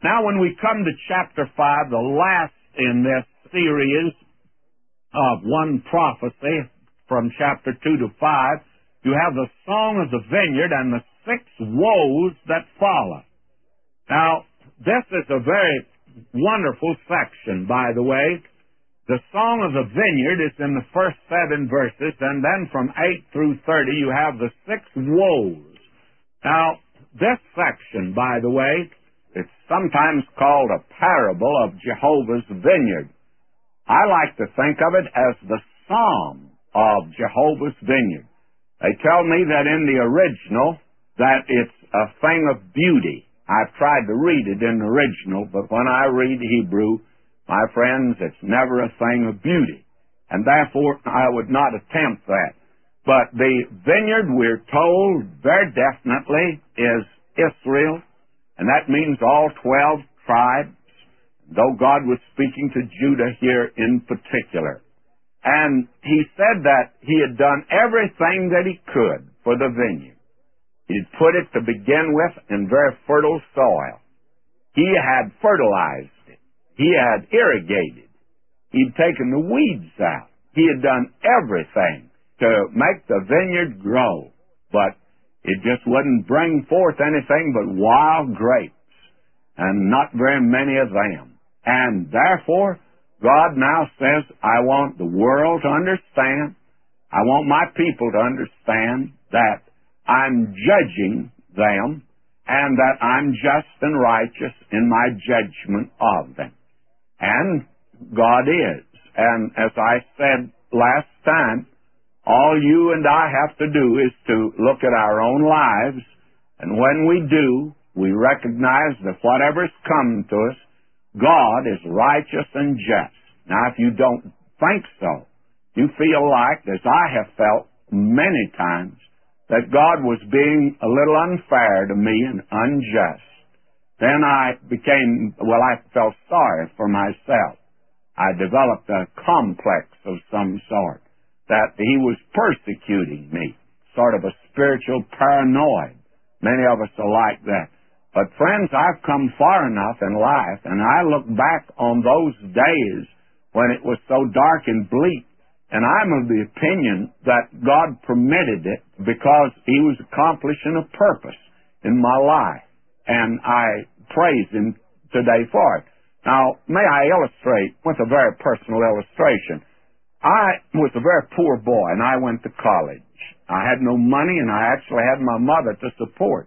Now, when we come to chapter 5, the last in this series of one prophecy from chapter 2 to 5, you have the Song of the Vineyard and the 6 woes that follow. Now, this is a very wonderful section, by the way. The Song of the Vineyard is in the first 7 verses, and then from 8 through 30 you have the 6 woes. Now, this section, by the way, it's sometimes called a parable of Jehovah's vineyard. I like to think of it as the psalm of Jehovah's vineyard. They tell me that in the original that it's a thing of beauty. I've tried to read it in the original, but when I read Hebrew, my friends, it's never a thing of beauty. And therefore, I would not attempt that. But the vineyard, we're told very definitely, is Israel, and that means all 12 tribes, though God was speaking to Judah here in particular. And he said that he had done everything that he could for the vineyard. He'd put it to begin with in very fertile soil. He had fertilized it. He had irrigated. He'd taken the weeds out. He had done everything to make the vineyard grow. But it just wouldn't bring forth anything but wild grapes, and not very many of them. And therefore, God now says, I want the world to understand, I want my people to understand that I'm judging them, and that I'm just and righteous in my judgment of them. And God is. And as I said last time, all you and I have to do is to look at our own lives, and when we do, we recognize that whatever's come to us, God is righteous and just. Now, if you don't think so, you feel like, as I have felt many times, that God was being a little unfair to me and unjust, then I felt sorry for myself. I developed a complex of some sort, that he was persecuting me, sort of a spiritual paranoid. Many of us are like that. But friends, I've come far enough in life, and I look back on those days when it was so dark and bleak, and I'm of the opinion that God permitted it because he was accomplishing a purpose in my life, and I praise him today for it. Now, may I illustrate with a very personal illustration? I was a very poor boy, and I went to college. I had no money, and I actually had my mother to support.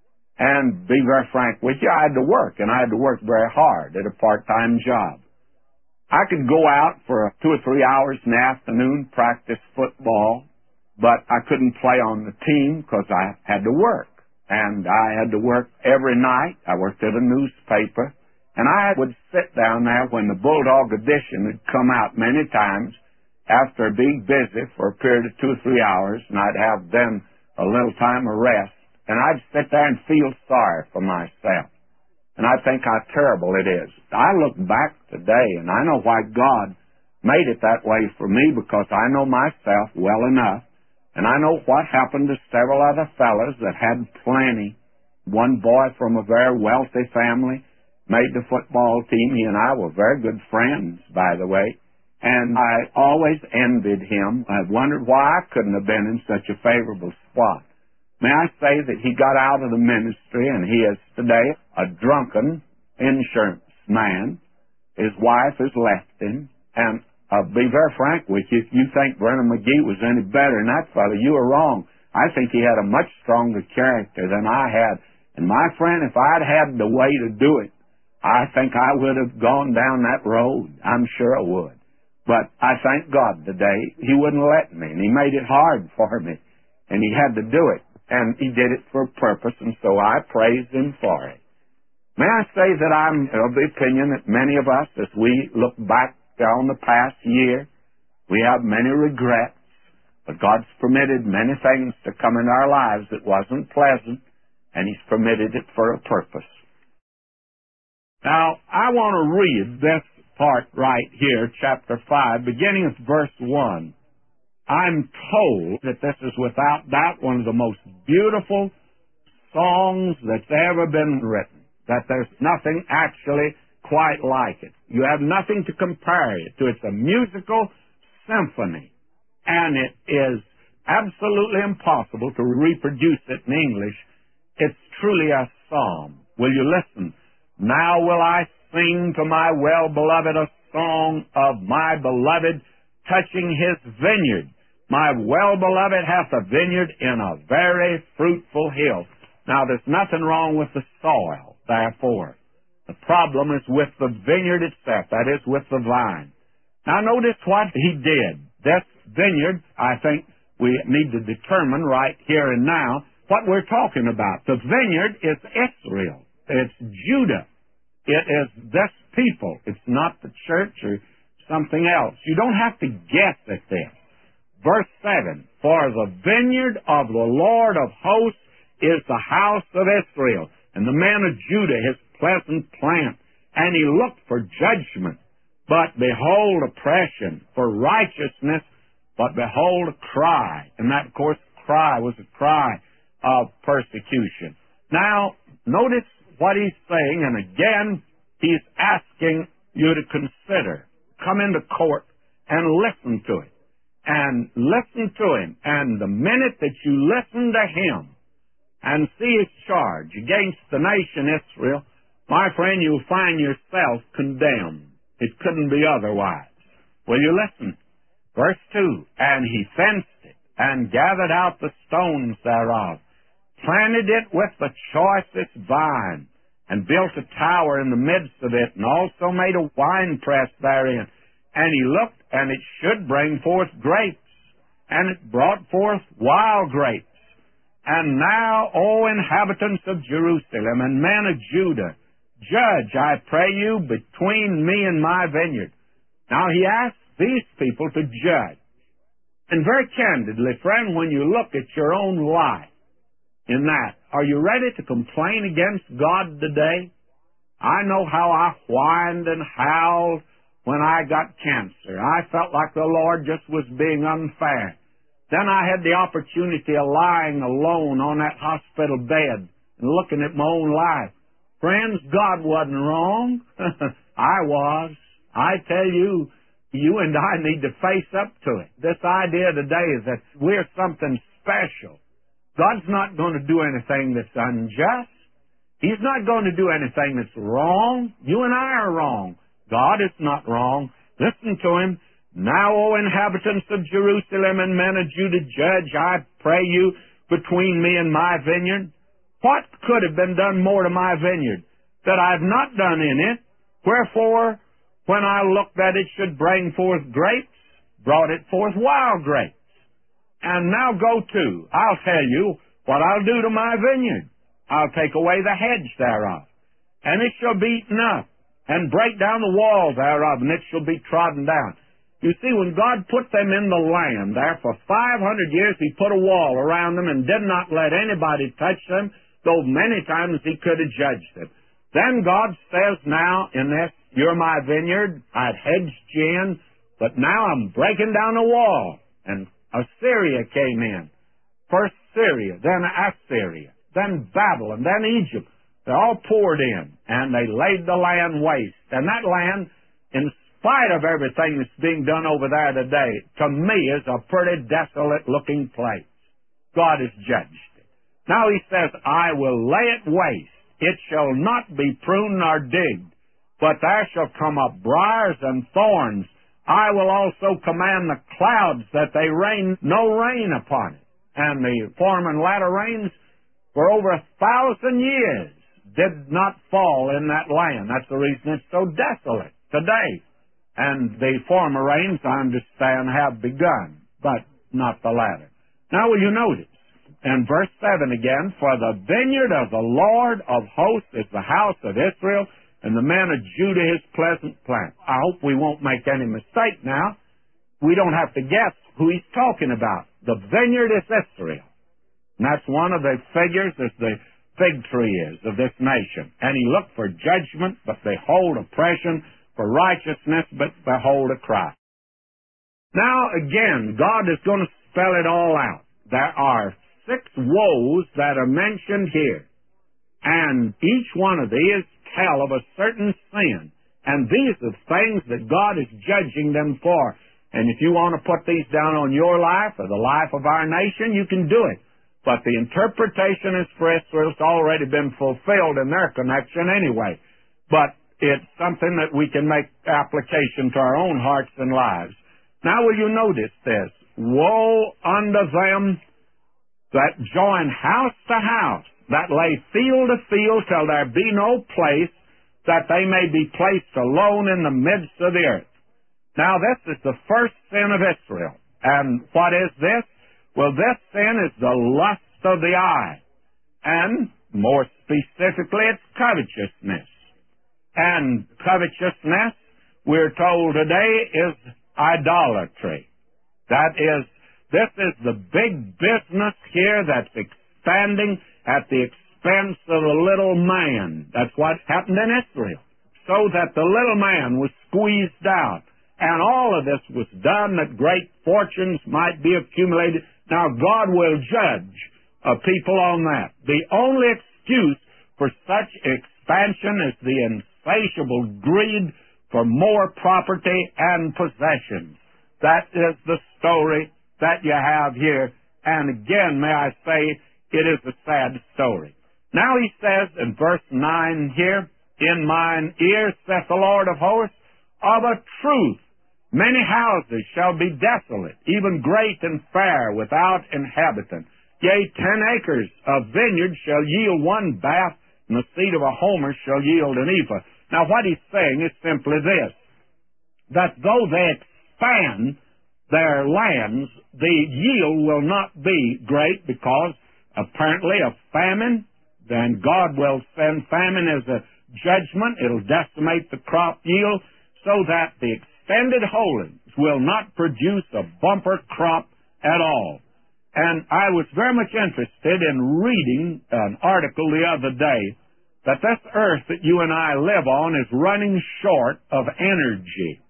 And be very frank with you, I had to work, and I had to work very hard at a part-time job. I could go out for 2 or 3 hours in the afternoon, practice football, but I couldn't play on the team because I had to work. And I had to work every night. I worked at a newspaper, and I would sit down there when the Bulldog edition had come out many times after being busy for a period of 2 or 3 hours, and I'd have then a little time of rest, and I'd sit there and feel sorry for myself. And I think how terrible it is. I look back today, and I know why God made it that way for me, because I know myself well enough, and I know what happened to several other fellows that had plenty. One boy from a very wealthy family made the football team. He and I were very good friends, by the way, and I always envied him. I wondered why I couldn't have been in such a favorable spot. May I say that he got out of the ministry, and he is today a drunken insurance man. His wife has left him, and I'll be very frank with you, if you think Vernon McGee was any better than that fellow, you are wrong. I think he had a much stronger character than I had. And my friend, if I'd had the way to do it, I think I would have gone down that road. I'm sure I would. But I thank God today he wouldn't let me, and he made it hard for me, and he had to do it. And he did it for a purpose, and so I praised him for it. May I say that I'm of the opinion that many of us, as we look back on the past year, we have many regrets, but God's permitted many things to come in our lives that wasn't pleasant, and he's permitted it for a purpose. Now, I want to read this part right here, chapter 5, beginning with verse 1. I'm told that this is without doubt one of the most beautiful songs that's ever been written. that there's nothing actually quite like it. You have nothing to compare it to. It's a musical symphony, and it is absolutely impossible to reproduce it in English. It's truly a psalm. Will you listen? Now will I sing to my well-beloved a song of my beloved touching his vineyard. My well-beloved hath a vineyard in a very fruitful hill. Now, there's nothing wrong with the soil, therefore. The problem is with the vineyard itself, that is, with the vine. Now, notice what he did. This vineyard, I think we need to determine right here and now what we're talking about. The vineyard is Israel. It's Judah. It is this people. It's not the church or something else. You don't have to guess at this. Verse 7, for the vineyard of the Lord of hosts is the house of Israel, and the man of Judah his pleasant plant. And he looked for judgment, but behold oppression, for righteousness, but behold a cry. And that, of course, cry was a cry of persecution. Now, notice what he's saying, and again, he's asking you to consider. Come into court and listen to it. And listen to him. And the minute that you listen to him and see his charge against the nation Israel, my friend, you'll find yourself condemned. It couldn't be otherwise. Will you listen? Verse 2, and he fenced it and gathered out the stones thereof, planted it with the choicest vine, and built a tower in the midst of it, and also made a winepress therein. And he looked, and it should bring forth grapes, and it brought forth wild grapes. And now, O inhabitants of Jerusalem, and men of Judah, judge, I pray you, between me and my vineyard. Now he asks these people to judge. And very candidly, friend, when you look at your own life in that, are you ready to complain against God today? I know how I whined and howled when I got cancer. I felt like the Lord just was being unfair. Then I had the opportunity of lying alone on that hospital bed and looking at my own life. Friends, God wasn't wrong. I was. I tell you, you and I need to face up to it. This idea today is that we're something special. God's not going to do anything that's unjust. He's not going to do anything that's wrong. You and I are wrong. God is not wrong. Listen to him. Now, O inhabitants of Jerusalem and men of Judah, judge, I pray you, between me and my vineyard. What could have been done more to my vineyard that I have not done in it? Wherefore, when I looked that it should bring forth grapes, brought it forth wild grapes. And now go to, I'll tell you what I'll do to my vineyard. I'll take away the hedge thereof, and it shall be eaten up, and break down the wall thereof, and it shall be trodden down. You see, when God put them in the land there for 500 years, he put a wall around them and did not let anybody touch them, though many times he could have judged them. Then God says now in this, you're my vineyard, I'd hedged you in, but now I'm breaking down the wall. And Assyria came in. First Syria, then Assyria, then Babylon, then Egypt. They all poured in, and they laid the land waste. And that land, in spite of everything that's being done over there today, to me is a pretty desolate-looking place. God has judged it. Now he says, I will lay it waste. It shall not be pruned nor digged, but there shall come up briars and thorns. I will also command the clouds that they rain no rain upon it. And the former and latter rains for over 1,000 years did not fall in that land. That's the reason it's so desolate today. And the former rains, I understand, have begun, but not the latter. Now will you notice, in verse 7 again, for the vineyard of the Lord of hosts is the house of Israel, and the man of Judah his pleasant plant. I hope we won't make any mistake now. We don't have to guess who he's talking about. The vineyard is Israel. And that's one of the figures as the fig tree is of this nation. And he looked for judgment, but behold oppression, for righteousness, but behold a cry. Now again, God is going to spell it all out. There are 6 woes that are mentioned here. And each one of these tell of a certain sin. And these are things that God is judging them for. And if you want to put these down on your life or the life of our nation, you can do it. But the interpretation is for Israel. It's already been fulfilled in their connection anyway. But it's something that we can make application to our own hearts and lives. Now will you notice this? Woe unto them that join house to house, that lay field to field till there be no place, that they may be placed alone in the midst of the earth. Now this is the first sin of Israel. And what is this? Well, this sin is the lust of the eye. And more specifically, it's covetousness. And covetousness, we're told today, is idolatry. This is the big business here that's expanding at the expense of the little man. That's what happened in Israel. So that the little man was squeezed out. And all of this was done that great fortunes might be accumulated. Now God will judge people on that. The only excuse for such expansion is the insatiable greed for more property and possessions. That is the story that you have here. And again, may I say, it is a sad story. Now he says in verse 9 here, in mine ears, saith the Lord of hosts, of a truth, many houses shall be desolate, even great and fair, without inhabitant. Yea, 10 acres of vineyard shall yield one bath, and the seed of a homer shall yield an ephah. Now what he's saying is simply this, that though they expand their lands, the yield will not be great, because apparently a famine, then God will send famine as a judgment. It'll decimate the crop yield so that the extended holdings will not produce a bumper crop at all. And I was very much interested in reading an article the other day that this earth that you and I live on is running short of energy.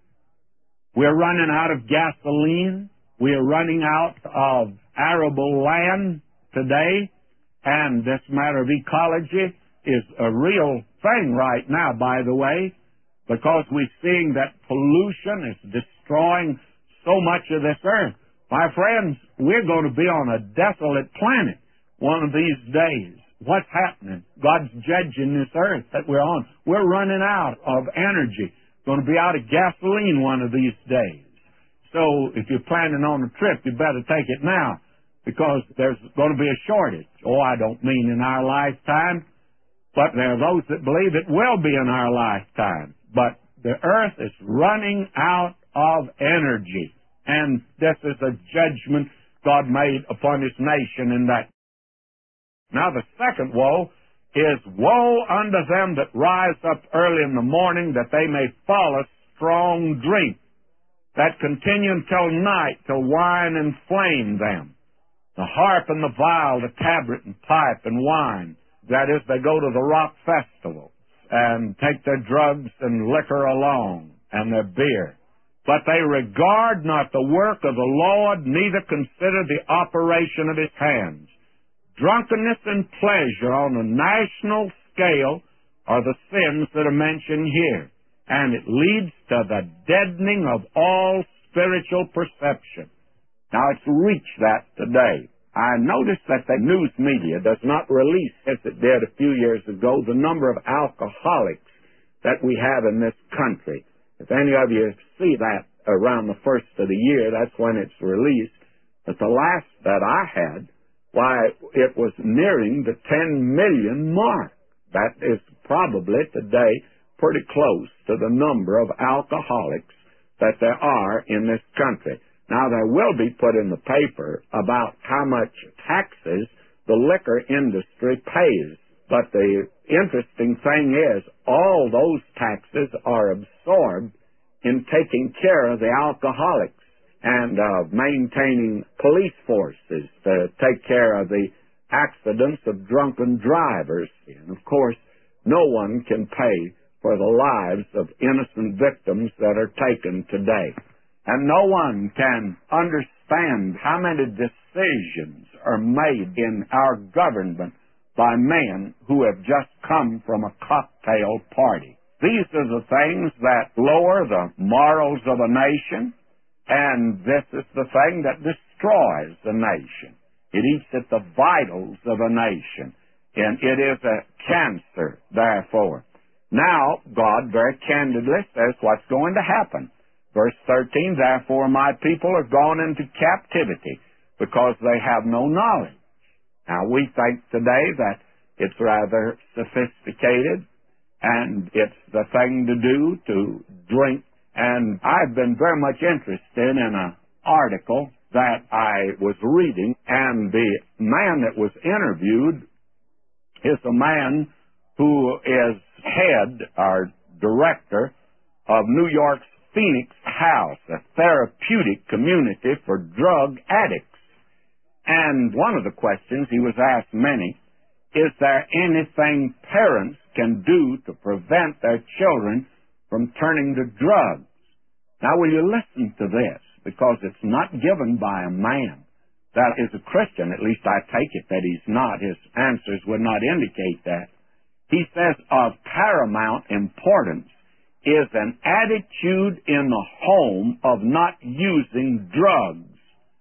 We're running out of gasoline. We're running out of arable land today. And this matter of ecology is a real thing right now, by the way, because we're seeing that pollution is destroying so much of this earth. My friends, we're going to be on a desolate planet one of these days. What's happening? God's judging this earth that we're on. We're running out of energy. Going to be out of gasoline one of these days. So if you're planning on a trip, you better take it now, because there's going to be a shortage. Oh, I don't mean in our lifetime, but there are those that believe it will be in our lifetime. But the earth is running out of energy. And this is a judgment God made upon His nation in that. Now the second woe is, woe unto them that rise up early in the morning, that they may follow strong drink, that continue until night, till wine inflame them. The harp and the viol, the tabret and pipe and wine. That is, they go to the rock festivals and take their drugs and liquor along and their beer. But they regard not the work of the Lord, neither consider the operation of His hands. Drunkenness and pleasure on a national scale are the sins that are mentioned here. And it leads to the deadening of all spiritual perception. Now, it's reached that today. I notice that the news media does not release, as it did a few years ago, the number of alcoholics that we have in this country. If any of you see that around the first of the year, that's when it's released. But the last that I had, why, it was nearing the 10 million mark. That is probably today pretty close to the number of alcoholics that there are in this country. Now, there will be put in the paper about how much taxes the liquor industry pays. But the interesting thing is, all those taxes are absorbed in taking care of the alcoholics and maintaining police forces to take care of the accidents of drunken drivers. And, of course, no one can pay for the lives of innocent victims that are taken today. And no one can understand how many decisions are made in our government by men who have just come from a cocktail party. These are the things that lower the morals of a nation, and this is the thing that destroys a nation. It eats at the vitals of a nation, and it is a cancer, therefore. Now, God very candidly says what's going to happen. Verse 13, therefore my people are gone into captivity, because they have no knowledge. Now, we think today that it's rather sophisticated, and it's the thing to do to drink. And I've been very much interested in an article that I was reading, and the man that was interviewed is a man who is head or director of New York's Phoenix House, a therapeutic community for drug addicts. And one of the questions he was asked many, is there anything parents can do to prevent their children from turning to drugs? Now, will you listen to this? Because it's not given by a man that is a Christian. At least I take it that he's not. His answers would not indicate that. He says, of paramount importance is an attitude in the home of not using drugs,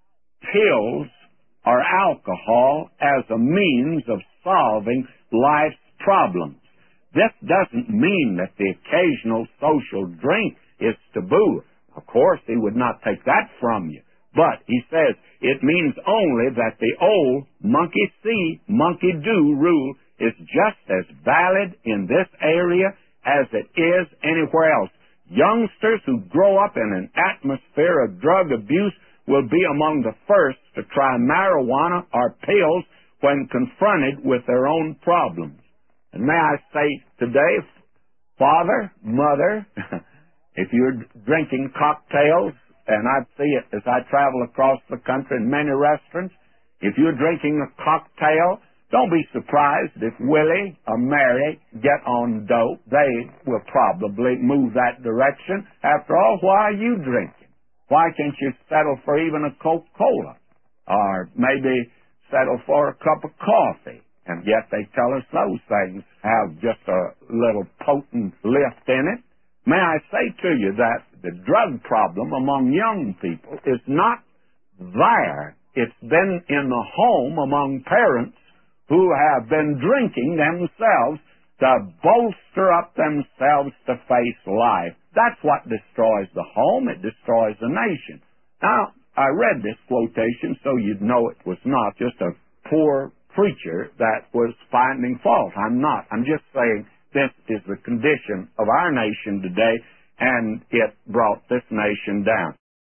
pills, or alcohol as a means of solving life's problems. This doesn't mean that the occasional social drink is taboo. Of course, he would not take that from you. But, he says, it means only that the old monkey see, monkey do rule is just as valid in this area as it is anywhere else. Youngsters who grow up in an atmosphere of drug abuse will be among the first to try marijuana or pills when confronted with their own problems. And may I say today, father, mother, if you're drinking cocktails, and I see it as I travel across the country in many restaurants, if you're drinking a cocktail, don't be surprised if Willie or Mary get on dope. They will probably move that direction. After all, why are you drinking? Why can't you settle for even a Coca-Cola? Or maybe settle for a cup of coffee? And yet they tell us those things have just a little potent lift in it. May I say to you that the drug problem among young people is not there. It's been in the home among parents who have been drinking themselves to bolster up themselves to face life. That's what destroys the home. It destroys the nation. Now, I read this quotation so you'd know it was not just a poor preacher that was finding fault. I'm not. I'm just saying this is the condition of our nation today, and it brought this nation down.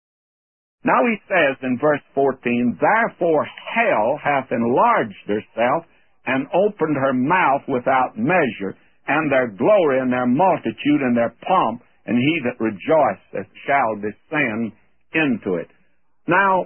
Now he says in verse 14, therefore hell hath enlarged herself and opened her mouth without measure, and their glory and their multitude and their pomp, and he that rejoiceth shall descend into it. Now,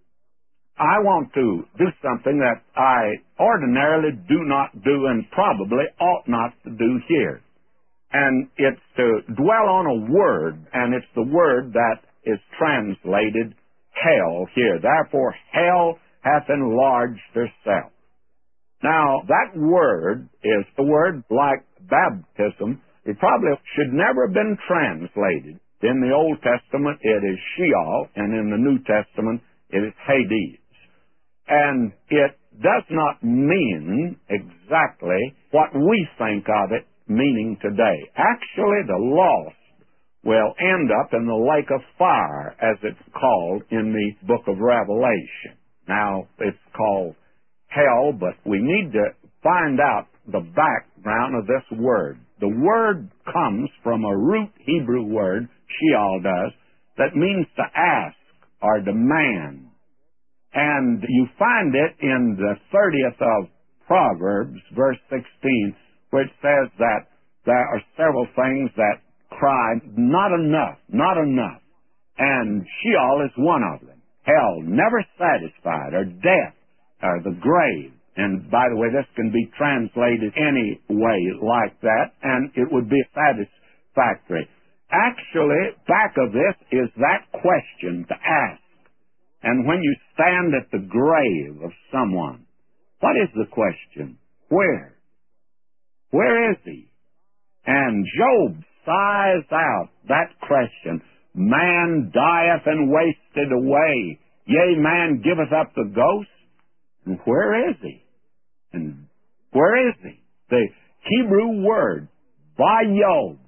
I want to do something that I ordinarily do not do and probably ought not to do here. And it's to dwell on a word, and it's the word that is translated hell here. Therefore, hell hath enlarged herself. Now, that word is the word like baptism. It probably should never have been translated. In the Old Testament, it is Sheol, and in the New Testament, it is Hades. And it does not mean exactly what we think of it meaning today. Actually, the lost will end up in the lake of fire, as it's called in the book of Revelation. Now, it's called hell, but we need to find out the background of this word. The word comes from a root Hebrew word, Sheol does, that means to ask or demand. And you find it in the 30th of Proverbs, verse 16, which says that there are several things that cry, not enough, not enough. And Sheol is one of them. Hell, never satisfied, or death, or the grave. And by the way, this can be translated any way like that, and it would be satisfactory. Actually, back of this is that question to ask. And when you stand at the grave of someone, what is the question? Where? Where is he? And Job sighs out that question. Man dieth and wasteth away. Yea, man giveth up the ghost. And where is he? And where is he? The Hebrew word, vayo,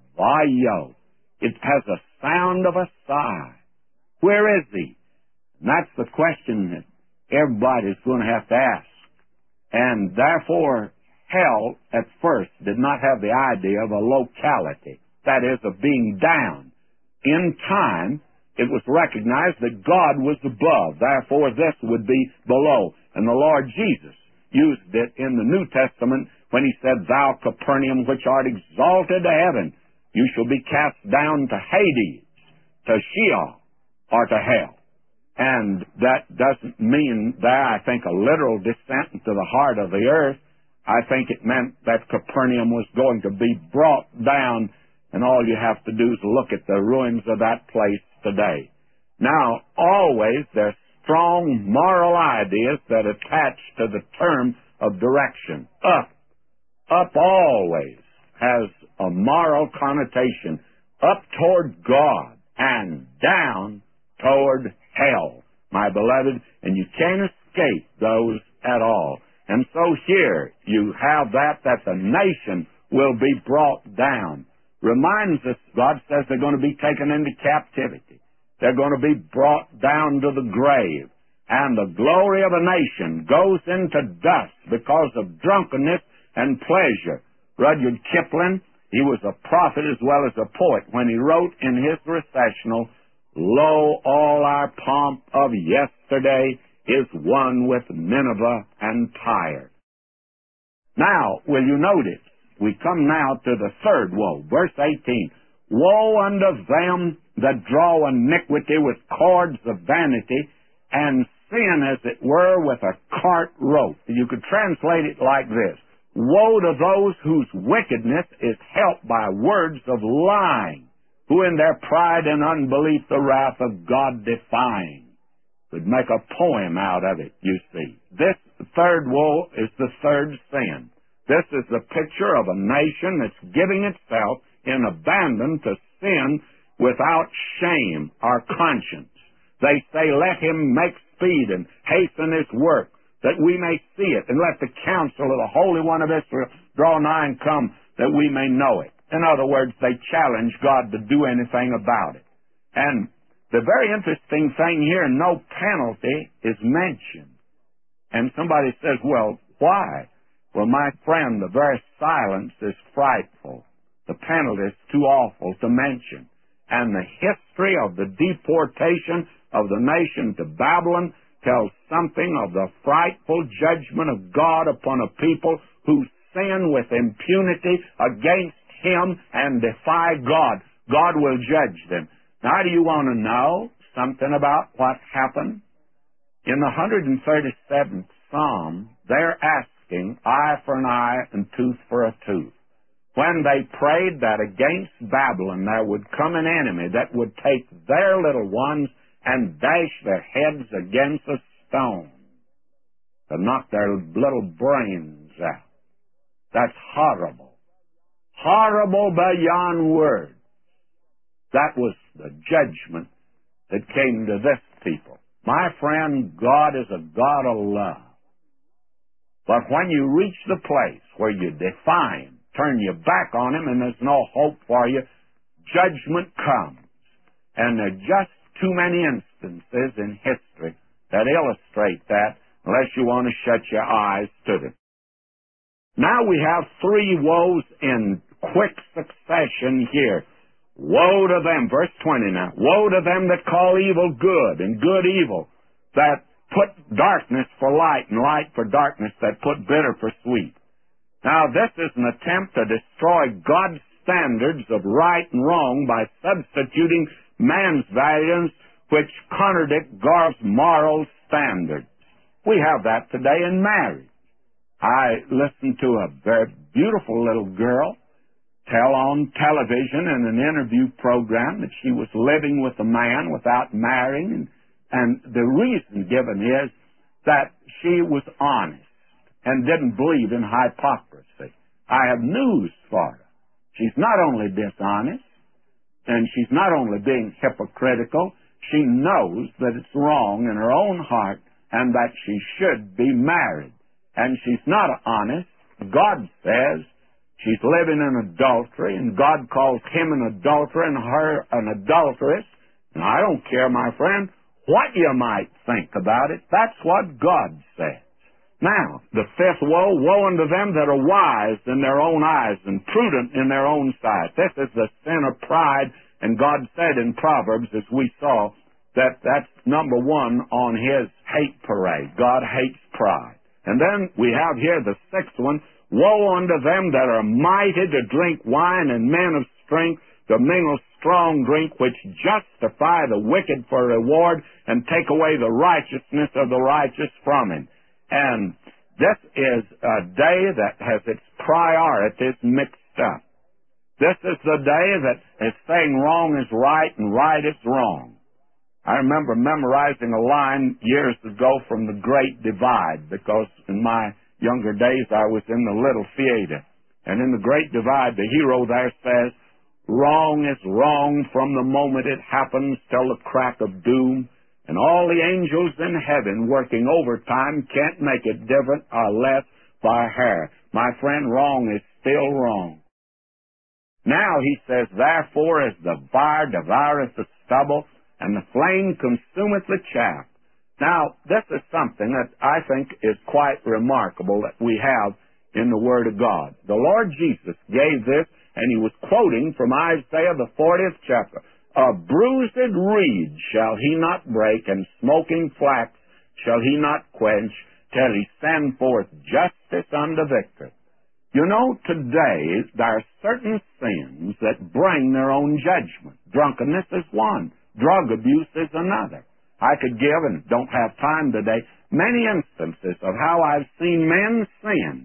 it has a sound of a sigh. Where is he? And that's the question that everybody's going to have to ask. And therefore, hell at first did not have the idea of a locality, that is, of being down. In time, it was recognized that God was above. Therefore, this would be below. And the Lord Jesus used it in the New Testament when he said, Thou Capernaum, which art exalted to heaven, you shall be cast down to Hades, to Sheol, or to hell. And that doesn't mean there, I think, a literal descent into the heart of the earth. I think it meant that Capernaum was going to be brought down, and all you have to do is look at the ruins of that place today. Now, always there's strong moral ideas that attach to the term of direction. Up. Up always has a moral connotation. Up toward God and down toward hell, my beloved, and you can't escape those at all. And so here you have that the nation will be brought down. Reminds us, God says they're going to be taken into captivity. They're going to be brought down to the grave. And the glory of a nation goes into dust because of drunkenness and pleasure. Rudyard Kipling, he was a prophet as well as a poet when he wrote in his recessional, Lo, all our pomp of yesterday is one with Nineveh and Tyre. Now, will you notice, we come now to the third woe, verse 18. Woe unto them that draw iniquity with cords of vanity, and sin, as it were, with a cart rope. You could translate it like this. Woe to those whose wickedness is helped by words of lying, who in their pride and unbelief the wrath of God defying. Could make a poem out of it, you see. This third woe is the third sin. This is the picture of a nation that's giving itself in abandon to sin without shame or conscience. They say, let him make speed and hasten his work, that we may see it, and let the counsel of the Holy One of Israel draw nigh and come, that we may know it. In other words, they challenge God to do anything about it. And the very interesting thing here, no penalty is mentioned. And somebody says, well, why? Well, my friend, the very silence is frightful. The penalty is too awful to mention. And the history of the deportation of the nation to Babylon tells something of the frightful judgment of God upon a people who sin with impunity against him and defy God. God will judge them. Now, do you want to know something about what happened? In the 137th Psalm, they're asking eye for an eye and tooth for a tooth. When they prayed that against Babylon there would come an enemy that would take their little ones and dash their heads against a stone to knock their little brains out. That's horrible. Horrible beyond words. That was the judgment that came to this people. My friend, God is a God of love. But when you reach the place where you defy him, turn your back on him, and there's no hope for you, judgment comes. And there are just too many instances in history that illustrate that, unless you want to shut your eyes to them. Now we have three woes in quick succession here. Woe to them, verse 20 now. Woe to them that call evil good and good evil, that put darkness for light and light for darkness, that put bitter for sweet. Now this is an attempt to destroy God's standards of right and wrong by substituting man's values which contradict God's moral standards. We have that today in marriage. I listened to a very beautiful little girl tell on television in an interview program that she was living with a man without marrying, and the reason given is that she was honest. and didn't believe in hypocrisy. I have news for her. She's not only dishonest, and she's not only being hypocritical, she knows that it's wrong in her own heart and that she should be married. And she's not honest. God says she's living in adultery, and God calls him an adulterer and her an adulteress. And I don't care, my friend, what you might think about it. That's what God says. Now, the fifth woe, woe unto them that are wise in their own eyes and prudent in their own sight. This is the sin of pride, and God said in Proverbs, as we saw, that that's number one on his hate parade. God hates pride. And then we have here the sixth one, woe unto them that are mighty to drink wine and men of strength, to mingle strong drink, which justify the wicked for reward and take away the righteousness of the righteous from him. And this is a day that has its priorities mixed up. This is the day that is saying wrong is right and right is wrong. I remember memorizing a line years ago from The Great Divide, because in my younger days I was in the Little Theater. And in The Great Divide, the hero there says, wrong is wrong from the moment it happens till the crack of doom. And all the angels in heaven working overtime can't make it different or less by hair. My friend, wrong is still wrong. Now he says, therefore as the fire devoureth the stubble, and the flame consumeth the chaff. Now, this is something that I think is quite remarkable that we have in the Word of God. The Lord Jesus gave this, and he was quoting from Isaiah the 40th chapter. A bruised reed shall he not break, and smoking flax shall he not quench, till he send forth justice unto victory. You know, today there are certain sins that bring their own judgment. Drunkenness is one. Drug abuse is another. I could give, and don't have time today, many instances of how I've seen men sin,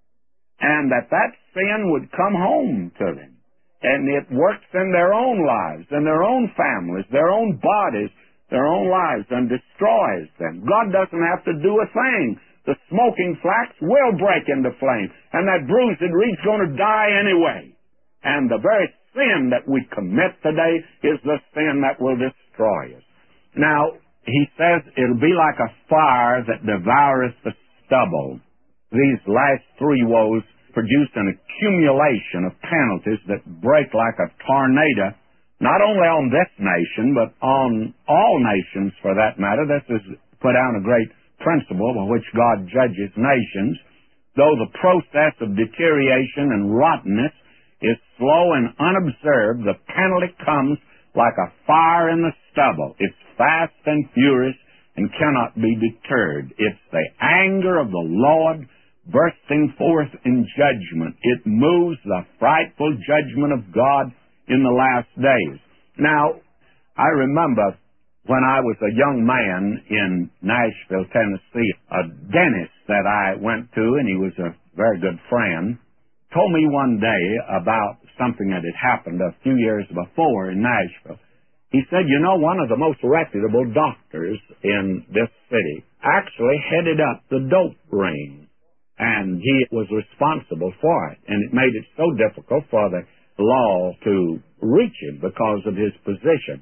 and that sin would come home to them. And it works in their own lives, in their own families, their own bodies, their own lives, and destroys them. God doesn't have to do a thing. The smoking flax will break into flame, and that bruised reed's going to die anyway. And the very sin that we commit today is the sin that will destroy us. Now, he says it'll be like a fire that devoureth the stubble. These last three woes produce an accumulation of penalties that break like a tornado, not only on this nation, but on all nations for that matter. This is put down a great principle by which God judges nations. Though the process of deterioration and rottenness is slow and unobserved, the penalty comes like a fire in the stubble. It's fast and furious and cannot be deterred. It's the anger of the Lord bursting forth in judgment. It moves the frightful judgment of God in the last days. Now, I remember when I was a young man in Nashville, Tennessee, a dentist that I went to, and he was a very good friend, told me one day about something that had happened a few years before in Nashville. He said, you know, one of the most reputable doctors in this city actually headed up the dope ring, and he was responsible for it, and it made it so difficult for the law to reach him because of his position.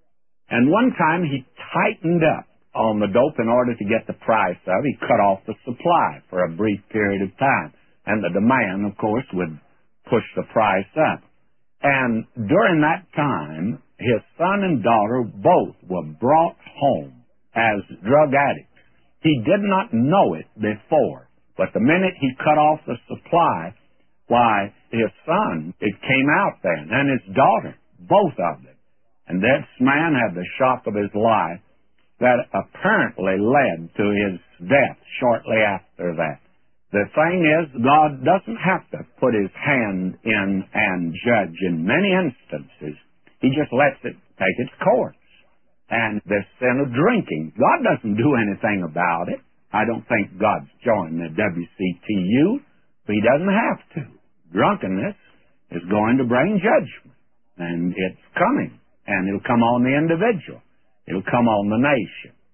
And one time he tightened up on the dope in order to get the price of it. He cut off the supply for a brief period of time, and the demand, of course, would push the price up. And during that time, his son and daughter both were brought home as drug addicts. He did not know it before, but the minute he cut off the supply, why, his son, it came out then, and his daughter, both of them. And this man had the shock of his life that apparently led to his death shortly after that. The thing is, God doesn't have to put his hand in and judge in many instances. He just lets it take its course. And the sin of drinking, God doesn't do anything about it. I don't think God's joined the WCTU, but he doesn't have to. Drunkenness is going to bring judgment, and it's coming, and it'll come on the individual. It'll come on the nation.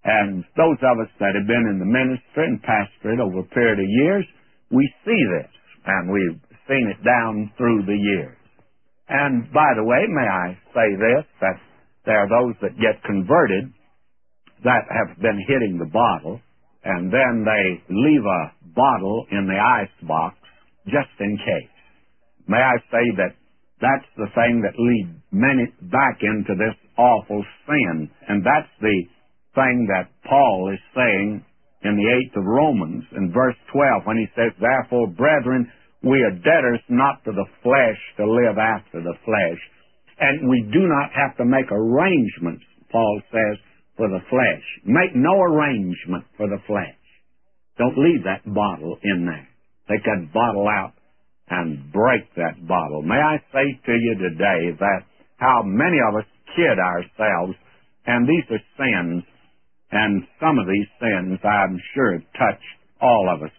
And those of us that have been in the ministry and pastorate over a period of years, we see this, and we've seen it down through the years. And by the way, may I say this, that there are those that get converted that have been hitting the bottle, and then they leave a bottle in the ice box just in case. May I say that that's the thing that leads many back into this awful sin, and that's the thing that Paul is saying in the 8th of Romans, in verse 12, when he says, "Therefore, brethren, we are debtors not to the flesh to live after the flesh." And we do not have to make arrangements, Paul says, for the flesh. Make no arrangement for the flesh. Don't leave that bottle in there. Take that bottle out and break that bottle. May I say to you today that how many of us kid ourselves, and these are sins, and some of these sins I'm sure touch all of us